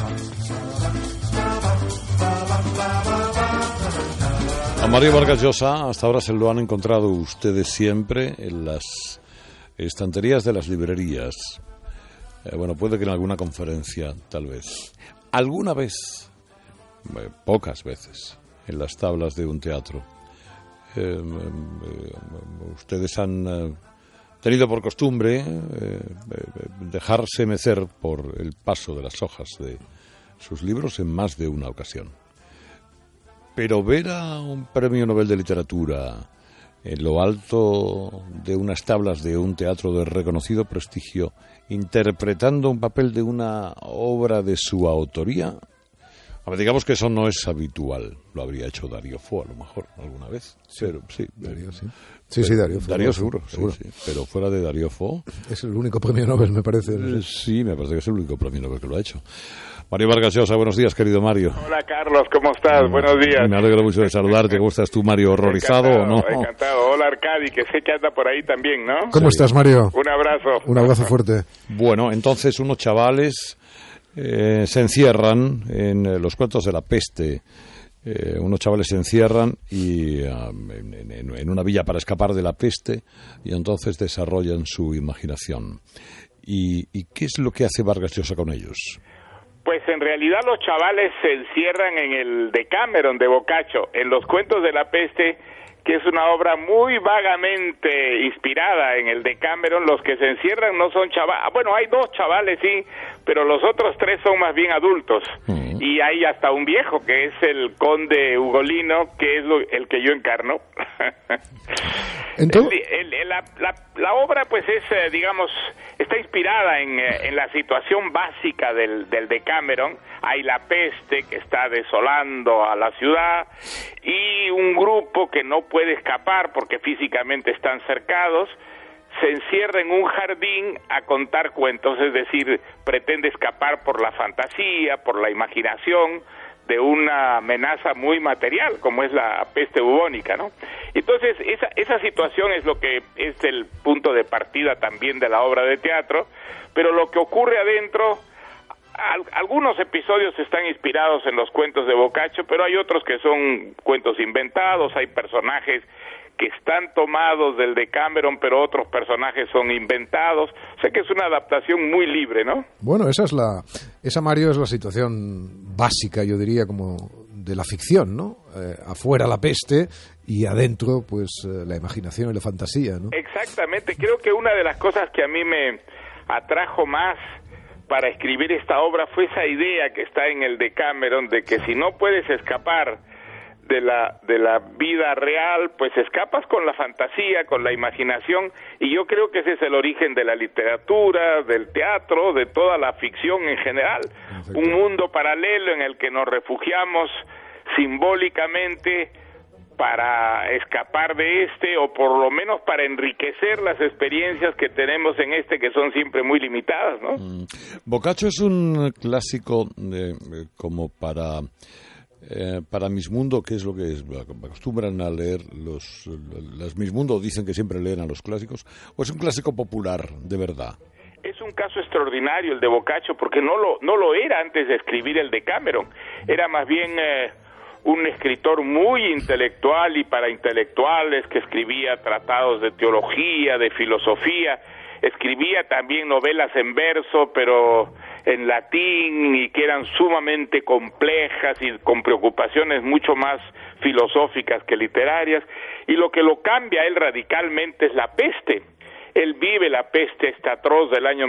A Mario Vargas Llosa hasta ahora se lo han encontrado ustedes siempre en las estanterías de las librerías. Bueno, puede que en alguna conferencia, tal vez. Alguna vez, pocas veces, en las tablas de un teatro. Ustedes han tenido por costumbre dejarse mecer por el paso de las hojas de sus libros en más de una ocasión. Pero ver a un premio Nobel de Literatura en lo alto de unas tablas de un teatro de reconocido prestigio, interpretando un papel de una obra de su autoría, digamos que eso no es habitual. Lo habría hecho Dario Fo, a lo mejor, alguna vez. Sí, pero, sí, Darío, sí. Sí, Darío Fo. Darío seguro. Sí. Pero fuera de Dario Fo... Es el único premio Nobel, me parece. Sí, me parece que es el único premio Nobel que lo ha hecho. Mario Vargas Llosa, buenos días, querido Mario. Hola, Carlos, ¿cómo estás? Buenos días. Me alegro mucho de saludarte. ¿Cómo estás tú, Mario? ¿Horrorizado o no? Encantado. Hola, Arcadi, que sé que anda por ahí también, ¿no? ¿Cómo estás, Mario? Un abrazo. Un abrazo fuerte. Bueno, entonces unos chavales se encierran en los cuentos de la peste. Unos chavales se encierran y en una villa para escapar de la peste y entonces desarrollan su imaginación. ¿Y qué es lo que hace Vargas Llosa con ellos? Pues en realidad los chavales se encierran en el Decameron de Boccaccio, en los cuentos de la peste, que es una obra muy vagamente inspirada en el Decameron. Los que se encierran no son chavales, bueno, hay 2 chavales, sí, pero los otros 3 son más bien adultos. Y hay hasta un viejo, que es el conde Ugolino, que es el que yo encarno. La obra, pues, es, digamos, está inspirada en la situación básica del Decameron. Hay la peste que está desolando a la ciudad y un grupo que no puede escapar porque físicamente están cercados, se encierra en un jardín a contar cuentos, es decir, pretende escapar por la fantasía, por la imaginación de una amenaza muy material, como es la peste bubónica, ¿no? Entonces, esa situación es lo que es el punto de partida también de la obra de teatro, pero lo que ocurre adentro, algunos episodios están inspirados en los cuentos de Boccaccio, pero hay otros que son cuentos inventados, hay personajes que están tomados del Decameron, pero otros personajes son inventados. O sea que es una adaptación muy libre, ¿no? Bueno, esa, Mario, es la situación básica, yo diría, como de la ficción, ¿no? Afuera la peste y adentro, pues, la imaginación y la fantasía, ¿no? Exactamente. Creo que una de las cosas que a mí me atrajo más para escribir esta obra fue esa idea que está en el Decameron de que si no puedes escapar de la vida real, pues escapas con la fantasía, con la imaginación, y yo creo que ese es el origen de la literatura, del teatro, de toda la ficción en general. Un mundo paralelo en el que nos refugiamos simbólicamente para escapar de o por lo menos para enriquecer las experiencias que tenemos en que son siempre muy limitadas, ¿no? Boccaccio es un clásico como para Mismundo, ¿qué es lo que es? ¿Acostumbran a leer las Mismundo? Dicen que siempre leen a los clásicos. ¿O es un clásico popular, de verdad? Es un caso extraordinario el de Boccaccio, porque no lo era antes de escribir el Decameron. Era más bien un escritor muy intelectual y para intelectuales, que escribía tratados de teología, de filosofía. Escribía también novelas en verso, pero en latín, y que eran sumamente complejas y con preocupaciones mucho más filosóficas que literarias. Y lo que lo cambia a él radicalmente es la peste. Él vive la peste esta atroz del año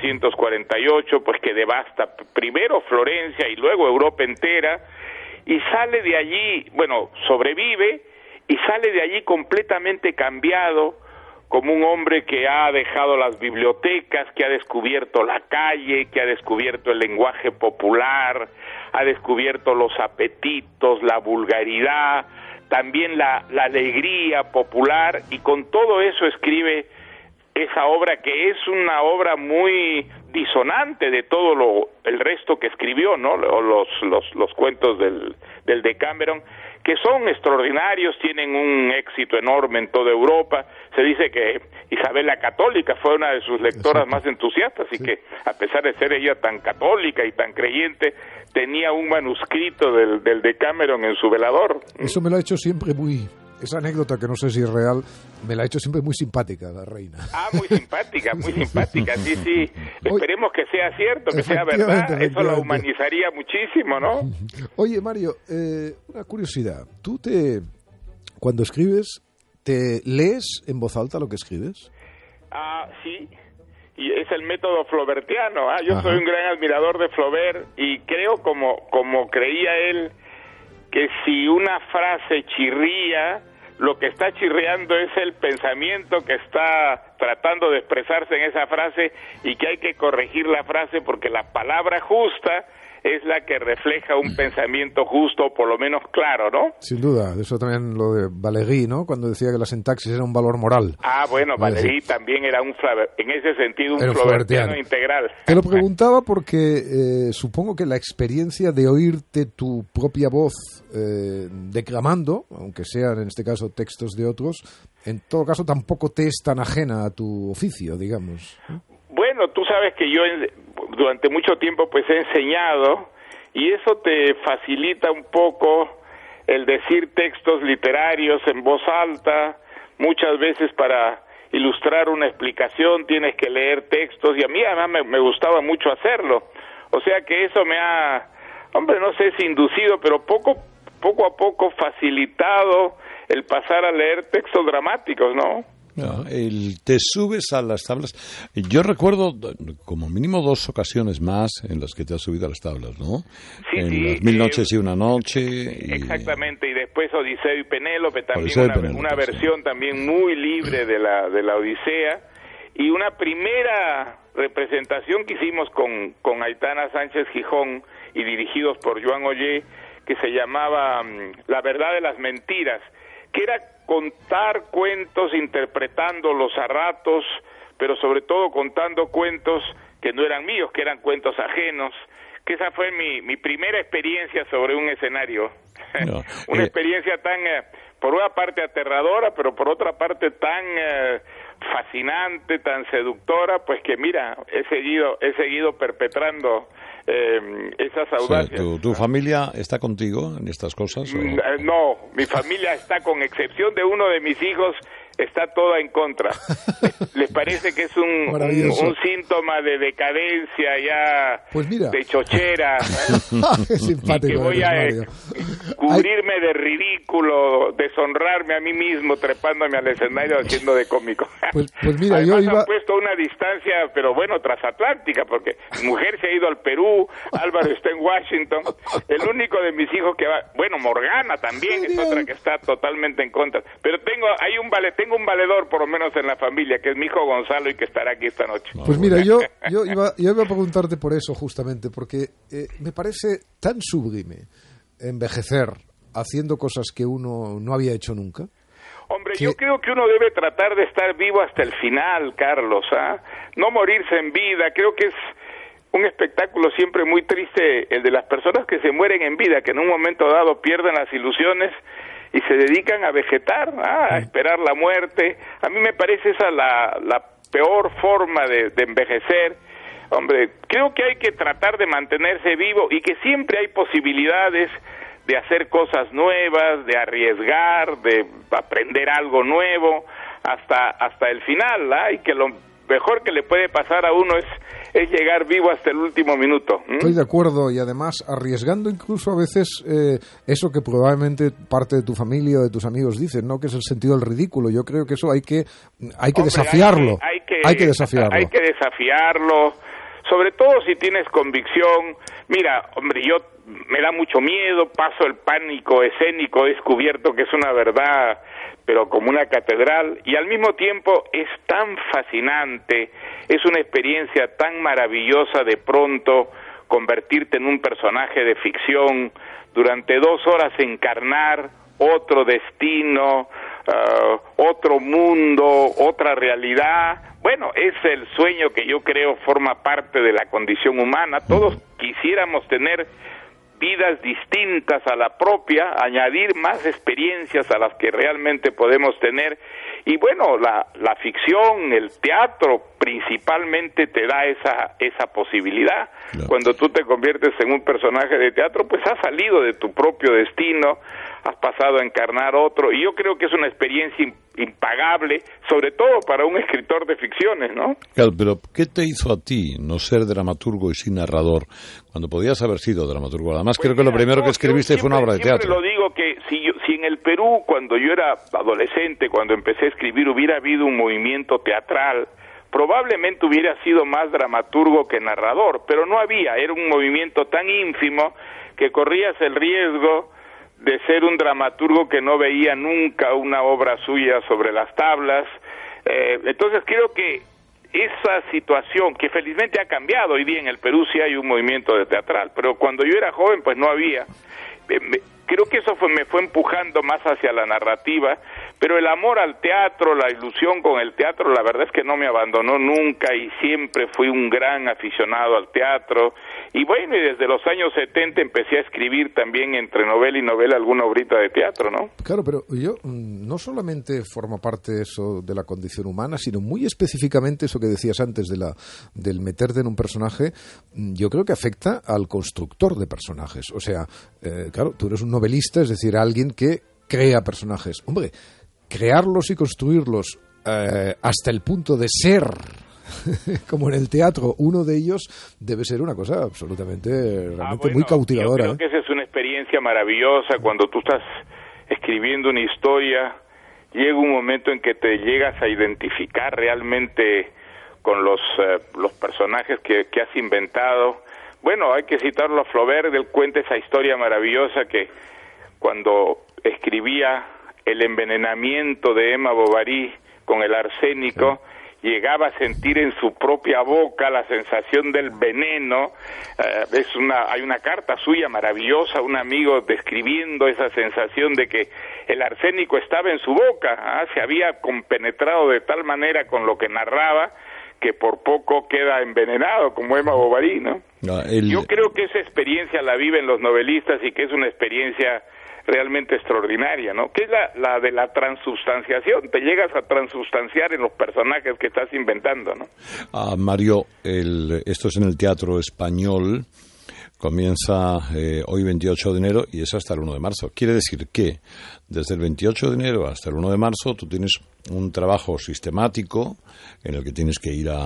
1348, pues que devasta primero Florencia y luego Europa entera, y sale de allí, sobrevive y sale de allí completamente cambiado, como un hombre que ha dejado las bibliotecas, que ha descubierto la calle, que ha descubierto el lenguaje popular, ha descubierto los apetitos, la vulgaridad, también la alegría popular, y con todo eso escribe esa obra que es una obra muy disonante de todo el resto que escribió, ¿no? Los cuentos del Decameron, que son extraordinarios, tienen un éxito enorme en toda Europa. Se dice que Isabel la Católica fue una de sus lectoras más entusiastas y que, a pesar de ser ella tan católica y tan creyente, tenía un manuscrito del Decameron en su velador. Eso me lo ha hecho siempre esa anécdota, que no sé si es real, me la ha hecho siempre muy simpática la reina. Muy simpática, sí. Esperemos que sea cierto, que sea verdad. Eso la humanizaría muchísimo, ¿no? Oye, Mario, una curiosidad. ¿Tú cuando escribes, te lees en voz alta lo que escribes? Sí. Y es el método flaubertiano. Yo soy un gran admirador de Flaubert y creo, como creía él, que si una frase chirría, lo que está chirriando es el pensamiento que está tratando de expresarse en esa frase, y que hay que corregir la frase porque la palabra justa es la que refleja un pensamiento justo, o por lo menos claro, ¿no? Sin duda, eso también lo de Valéry, ¿no? Cuando decía que la sintaxis era un valor moral. Bueno, Valéry también era en ese sentido un flaubertiano integral. Te lo preguntaba porque supongo que la experiencia de oírte tu propia voz declamando, aunque sean en este caso textos de otros, en todo caso tampoco te es tan ajena a tu oficio, digamos, ¿no? Bueno, tú sabes que yo durante mucho tiempo pues he enseñado, y eso te facilita un poco el decir textos literarios en voz alta. Muchas veces para ilustrar una explicación tienes que leer textos, y a mí además me gustaba mucho hacerlo. O sea que eso me ha, no sé si inducido, pero poco a poco facilitado el pasar a leer textos dramáticos, ¿no? Te subes a las tablas. Yo recuerdo como mínimo 2 ocasiones más en las que te has subido a las tablas, ¿no? Sí, Las 1000 noches y una noche. Exactamente, y después Odiseo y Penélope, también una versión también muy libre de la Odisea, y una primera representación que hicimos con Aitana Sánchez Gijón y dirigidos por Joan Ollé, que se llamaba La verdad de las mentiras, que era contar cuentos interpretándolos a ratos, pero sobre todo contando cuentos que no eran míos, que eran cuentos ajenos, que esa fue mi primera experiencia sobre un escenario. Una experiencia tan, por una parte aterradora, pero por otra parte tan fascinante, tan seductora, pues que mira, he seguido perpetrando esas audacias. ¿Tu familia está contigo en estas cosas? No, mi familia está, con excepción de uno de mis hijos, está toda en contra. Les parece que es un síntoma de decadencia ya, pues mira, de chochera. Simpático, que voy a cubrirme de ridículo, deshonrarme a mí mismo trepándome al escenario haciendo de cómico. Pues mira, además han puesto una distancia, pero bueno, transatlántica, porque mi mujer se ha ido al Perú, Álvaro está en Washington, el único de mis hijos que va, bueno, Morgana también es otra que está totalmente en contra, pero tengo un valedor por lo menos en la familia, que es mi hijo Gonzalo, y que estará aquí esta noche. Pues mira, yo iba a preguntarte por eso justamente, porque me parece tan sublime envejecer haciendo cosas que uno no había hecho nunca. Hombre, yo creo que uno debe tratar de estar vivo hasta el final, Carlos, no morirse en vida. Creo que es un espectáculo siempre muy triste el de las personas que se mueren en vida, que en un momento dado pierden las ilusiones y se dedican a vegetar, a esperar la muerte. A mí me parece esa la peor forma de envejecer. Hombre, creo que hay que tratar de mantenerse vivo, y que siempre hay posibilidades de hacer cosas nuevas, de arriesgar, de aprender algo nuevo hasta el final, y que lo mejor que le puede pasar a uno es llegar vivo hasta el último minuto. Estoy de acuerdo, y además arriesgando incluso a veces eso que probablemente parte de tu familia o de tus amigos dicen, ¿no? Que es el sentido del ridículo. Yo creo que eso hay que desafiarlo. Hay que desafiarlo. Hay que desafiarlo, sobre todo si tienes convicción. Mira, hombre, me da mucho miedo, paso el pánico escénico, he descubierto que es una verdad, pero como una catedral, y al mismo tiempo es tan fascinante, es una experiencia tan maravillosa de pronto convertirte en un personaje de ficción, durante 2 horas encarnar otro destino, otro mundo, otra realidad. Bueno, es el sueño que yo creo forma parte de la condición humana. Todos quisiéramos tener vidas distintas a la propia, añadir más experiencias a las que realmente podemos tener. Y bueno, la ficción, el teatro principalmente te da esa posibilidad. No. Cuando tú te conviertes en un personaje de teatro, pues has salido de tu propio destino, has pasado a encarnar otro, y yo creo que es una experiencia impagable, sobre todo para un escritor de ficciones, ¿no? Claro, pero ¿qué te hizo a ti no ser dramaturgo y sí narrador, cuando podías haber sido dramaturgo? Además, pues creo que lo primero que escribiste fue una obra de teatro. Siempre lo digo que si en el Perú, cuando yo era adolescente, cuando empecé a escribir, hubiera habido un movimiento teatral, probablemente hubiera sido más dramaturgo que narrador, pero no había, era un movimiento tan ínfimo que corrías el riesgo de ser un dramaturgo que no veía nunca una obra suya sobre las tablas. Entonces creo que esa situación, que felizmente ha cambiado, hoy día en el Perú sí hay un movimiento de teatral, pero cuando yo era joven pues no había. Creo que eso me fue empujando más hacia la narrativa, pero el amor al teatro, la ilusión con el teatro, la verdad es que no me abandonó nunca y siempre fui un gran aficionado al teatro. Y bueno, y desde los años 70 empecé a escribir también entre novela y novela alguna obrita de teatro, ¿no? Claro, pero yo no solamente forma parte eso de la condición humana, sino muy específicamente eso que decías antes del meterte en un personaje, yo creo que afecta al constructor de personajes. O sea, claro, tú eres un novelista, es decir, alguien que crea personajes. Hombre, crearlos y construirlos hasta el punto de ser, como en el teatro, uno de ellos debe ser una cosa absolutamente realmente muy cautivadora. Yo creo que esa es una experiencia maravillosa cuando tú estás escribiendo una historia, llega un momento en que te llegas a identificar realmente con los personajes que has inventado. Bueno, hay que citarlo a Flaubert, él cuenta esa historia maravillosa que cuando escribía el envenenamiento de Emma Bovary con el arsénico, llegaba a sentir en su propia boca la sensación del veneno. Hay una carta suya maravillosa, un amigo describiendo esa sensación de que el arsénico estaba en su boca, se había compenetrado de tal manera con lo que narraba que por poco queda envenenado, como Emma Bovary, ¿no? Yo creo que esa experiencia la viven los novelistas y que es una experiencia realmente extraordinaria, ¿no? Que es la de la transubstanciación, te llegas a transubstanciar en los personajes que estás inventando, ¿no? Mario, esto es en el Teatro Español, comienza hoy 28 de enero y es hasta el 1 de marzo. Quiere decir que desde el 28 de enero hasta el 1 de marzo tú tienes un trabajo sistemático en el que tienes que ir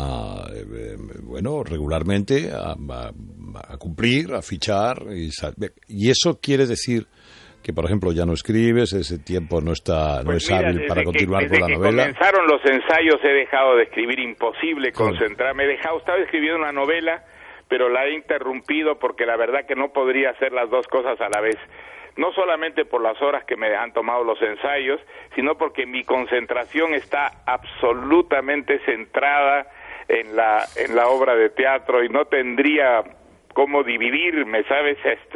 regularmente a cumplir, a fichar, y eso quiere decir que, por ejemplo, ya no escribes, ese tiempo no es hábil para continuar con la novela. Desde que comenzaron los ensayos he dejado de escribir, imposible concentrarme. Estaba escribiendo una novela, pero la he interrumpido porque la verdad que no podría hacer las dos cosas a la vez. No solamente por las horas que me han tomado los ensayos, sino porque mi concentración está absolutamente centrada en la obra de teatro y no tendría cómo dividirme, ¿sabes?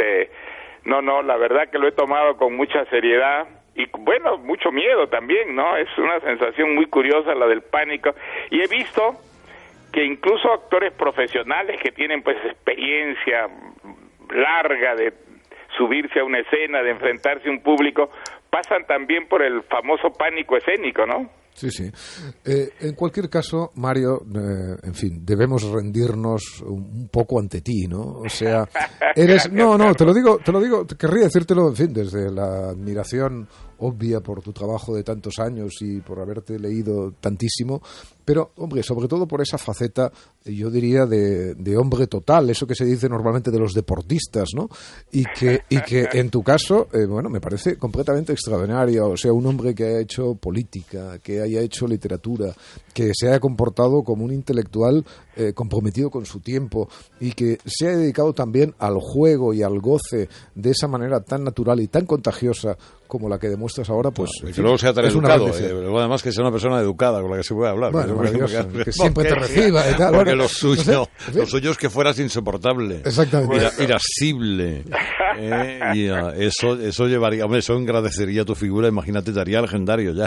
No, la verdad que lo he tomado con mucha seriedad y, bueno, mucho miedo también, ¿no? Es una sensación muy curiosa la del pánico. Y he visto que incluso actores profesionales que tienen, pues, experiencia larga de subirse a una escena, de enfrentarse a un público, pasan también por el famoso pánico escénico, ¿no? Sí, sí. En cualquier caso, Mario, en fin, debemos rendirnos un poco ante ti, ¿no? O sea, eres... No, te lo digo, querría decírtelo, en fin, desde la admiración obvia por tu trabajo de tantos años y por haberte leído tantísimo, pero, hombre, sobre todo por esa faceta, yo diría, de hombre total, eso que se dice normalmente de los deportistas, ¿no? Y que en tu caso, bueno, me parece completamente extraordinario, o sea, un hombre que haya hecho política, que haya hecho literatura, que se haya comportado como un intelectual comprometido con su tiempo y que se haya dedicado también al juego y al goce de esa manera tan natural y tan contagiosa como la que demuestras ahora, pues y que luego sea tan es una educado, bendición. luego además que sea una persona educada con la que se puede hablar. Bueno, Porque- maravilloso, porque- que siempre te reciba y tal. Porque Bueno, lo suyo, no sé, lo suyo es que fueras insoportable. Exactamente. Irascible. Y eso llevaría, hombre, eso engrandecería tu figura, imagínate, te haría legendario ya.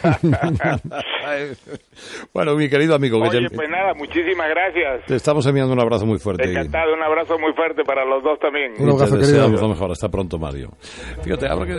Bueno, mi querido amigo, que Oye, pues nada, muchísimas gracias. te estamos enviando un abrazo muy fuerte. Encantado, un abrazo muy fuerte para los dos también. Un abrazo, Y te querido. deseamos lo mejor. Hasta pronto, Mario. Fíjate, ahora que